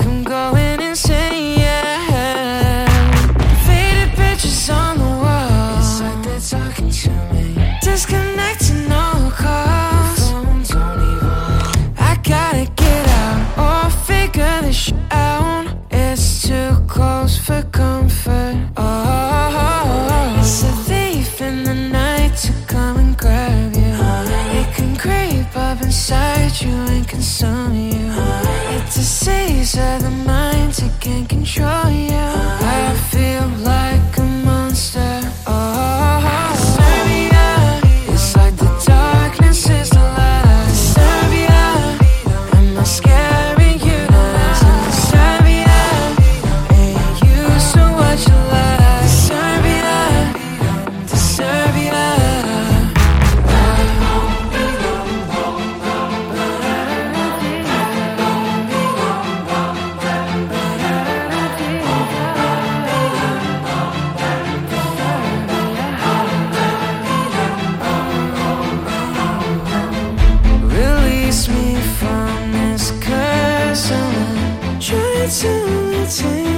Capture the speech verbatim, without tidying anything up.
like I'm going insane, yeah. Faded pictures on the wall, it's like they're talking to me. Disconnecting all calls, phone don't even. I gotta get out or figure this shit out. It's too close for comfort. Oh, it's a thief in the night to come and grab you. It can creep up inside you and consume you. It's a disease of the mind, it can't control you. I feel like a monster. Oh, Serbia, it's like the darkness is the light. Serbia, am I scaring you to listen? Serbia, ain't you so what you like? Serbia, to Serbia. Release me from this curse. I'm trying to maintain